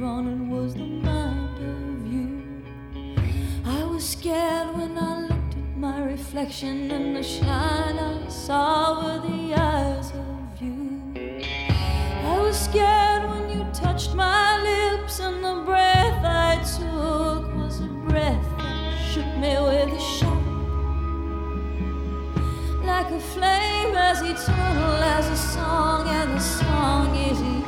on, it was the mind of you. I was scared when I looked at my reflection in the shine I saw were the eyes of you. I was scared when you touched my lips, and the breath I took was a breath that shook me with a shock, like a flame as eternal as a song, and the song is eternal.